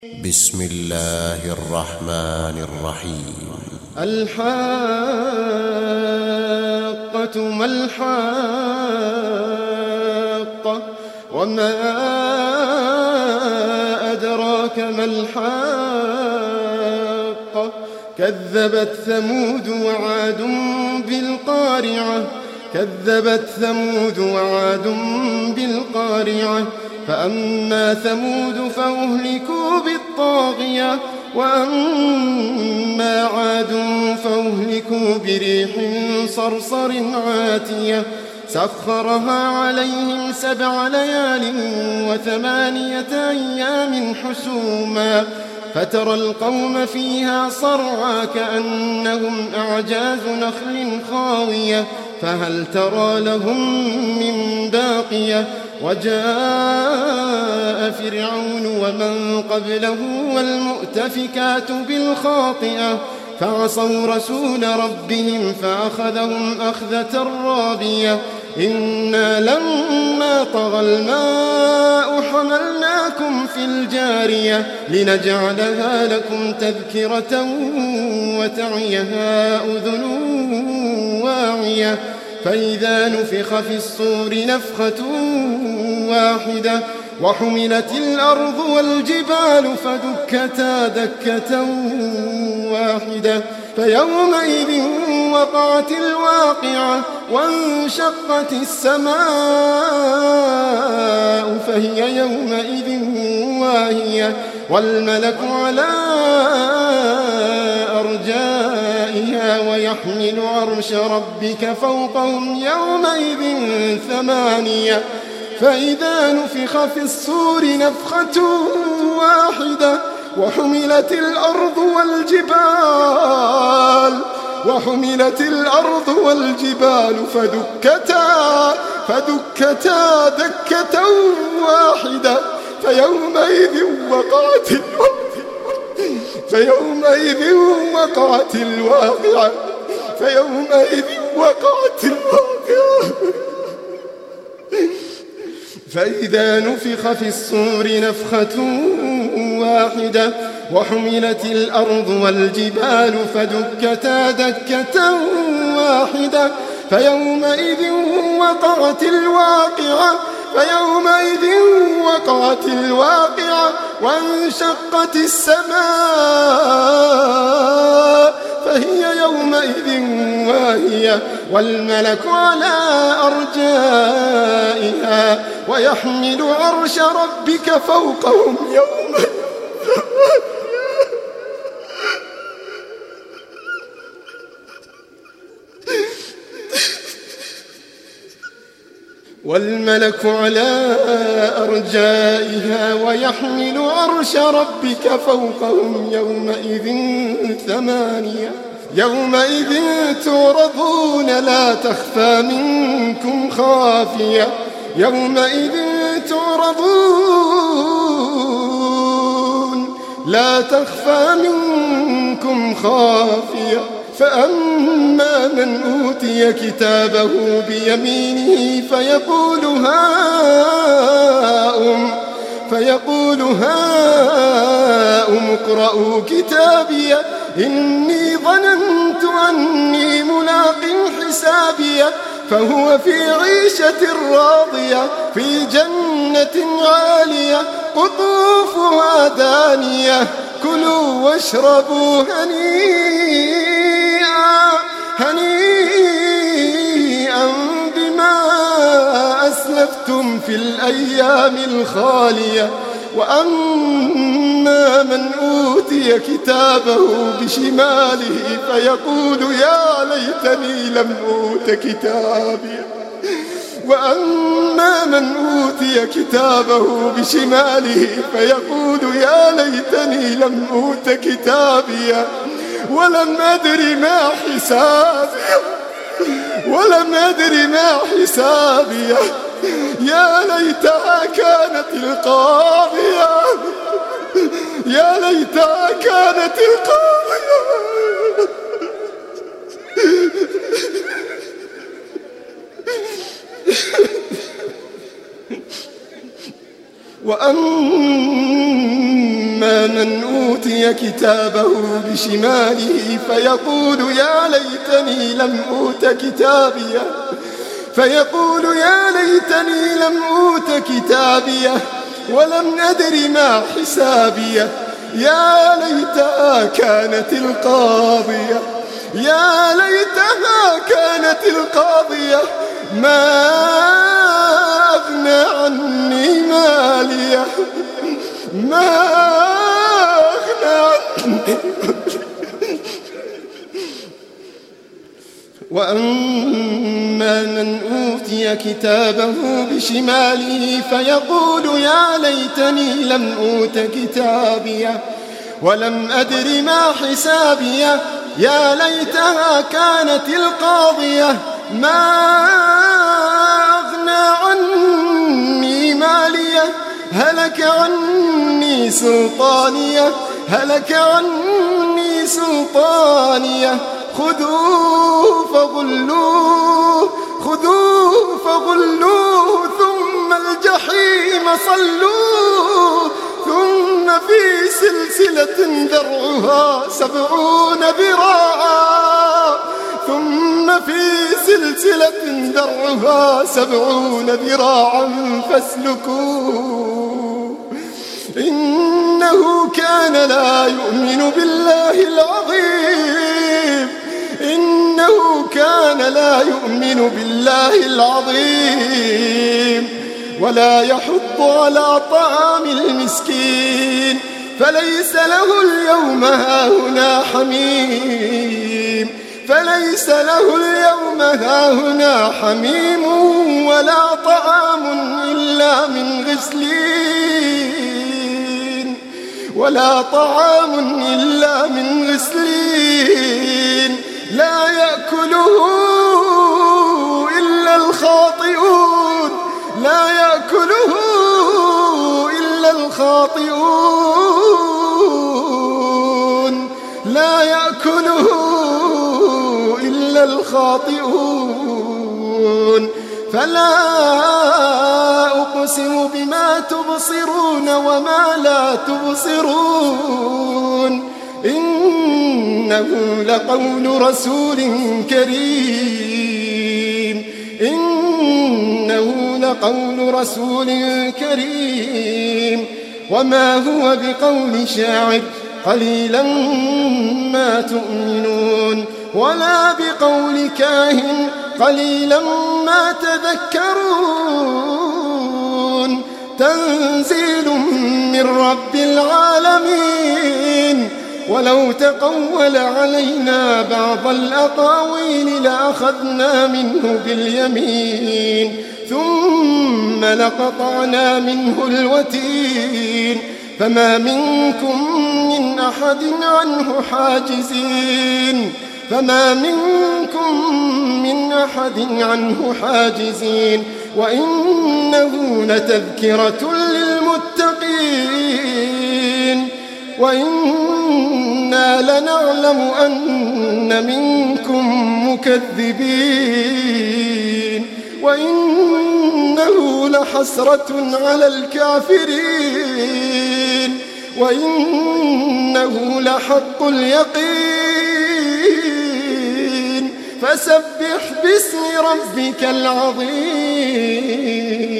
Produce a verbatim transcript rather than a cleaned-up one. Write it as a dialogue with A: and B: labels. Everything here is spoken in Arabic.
A: بسم الله الرحمن الرحيم.
B: الحاقة ما الحاقة وما أدراك ما الحاقة كذبت ثمود وعاد بالقارعة كذبت ثمود وعاد بالقارعة فأما ثمود فأهلكوا بالطاغية وأما عاد فأهلكوا بريح صرصر عاتية سخرها عليهم سبع ليال وثمانية أيام حسوما فترى القوم فيها صرعى كأنهم أعجاز نخل خاوية فهل ترى لهم من باقية وجاء فرعون ومن قبله والمؤتفكات بالخاطئة فعصوا رسول ربهم فأخذهم أخذة رابية إنا لما طغى الماء حملناكم في الجارية لنجعلها لكم تذكرة وتعيها أذن واعية فإذا نفخ في الصور نفخة واحدة وحملت الأرض والجبال فدكتا دكة واحدة فيومئذ وقعت الواقعة وانشقت السماء فهي يومئذ واهية والملك على أرجائها ويحمل عرش ربك فوقهم يومئذ ثمانية فإذا نفخ في الصور نفخة واحدة وحملت الأرض والجبال وحملت الأرض والجبال فدكتا فدكتا دكة واحدة فيومئذ وقعت فيومئذ وقعت الواقعة فيومئذ وقعت الواقعة فإذا نفخ في الصور نفخة واحدة وحملت الأرض والجبال فدكتا دكة واحدة فيومئذ وقعت الواقعة فيومئذ وقعت الواقعة وانشقت السماء فهي يومئذ واهية والملك على أرجائها ويحمل عرش ربك فوقهم يومئذ والملك على أرجائها ويحمل عرش ربك فوقهم يومئذ ثمانية يومئذ تعرضون لا تخفى منكم خافية يومئذ تعرضون لا تخفى منكم خافية فأما من أوتي كتابه بيمينه فيقول هاؤم فيقول هاؤم اقرءوا كتابي إني ظننت أني ملاق حسابي فهو في عيشة راضية في جنة عالية قطوفها دانية كلوا واشربوا هنيئا هنيئا بما أسلفتم في الأيام الخالية وأما من أوتي كتابه بشماله فيقول يا ليتني لم أوت كتابي وأما من أوتي كتابه بشماله فيقول يا ليتني لم أوت كتابي ولم أدر ما حسابي ولم أدر ما حسابي يا ليتها كانت القاضية يا ليتها كانت القاضية وأما وأما من أوتي كتابه بشماله فيقول يا ليتني لم أوت كتابيه فيقول يا ليتني لم أوت كتابيه ولم أدر ما حسابيه يا ليتها كانت القاضية يا ليتها كانت القاضية ما أغنى عني ماليه ما أغنى عني وأما من أوتي كتابه بشماله فيقول يا ليتني لم أوت كتابيه ولم أدر ما حسابيه يا ليتها كانت القاضية ما أغنى عني ماليه هلك عني سلطانيه هلك عني سلطانيه خذوه فغلوه خذوه فغلوه ثم الجحيم صلوه ثم في سلسلة ذرعها سبعون ذراعا ثم في سلسلة ذرعها سبعون ذراعا فاسلكوه إنه كان لا يؤمن بالله العظيم إنه كان لا يؤمن بالله العظيم ولا يحض على طعام المسكين فليس له اليوم هاهنا حميم فليس له اليوم هاهنا حميم ولا طعام إلا من غسلين ولا طعام إلا من غسلين لا يأكله إلا الخاطئون لا يأكله إلا الخاطئون لا يأكله إلا الخاطئون فلا أقسم بما تبصرون وما لا تبصرون إنه لقول رسول كريم إنه لقول رسول كريم وما هو بقول شاعر قليلا ما تؤمنون ولا بقول كاهن قليلا ما تذكرون تنزيل من رب العالمين ولو تقول علينا بعض الأقاويل لأخذنا منه باليمين ثم لقطعنا منه الوتين فما منكم من أحد عنه حاجزين فما منكم من أحد عنه حاجزين وإنه لتذكرة للمتقين وإنا لنعلم أن منكم مكذبين وإنه لحسرة على الكافرين وإنه لحق اليقين فسبح باسم ربك العظيم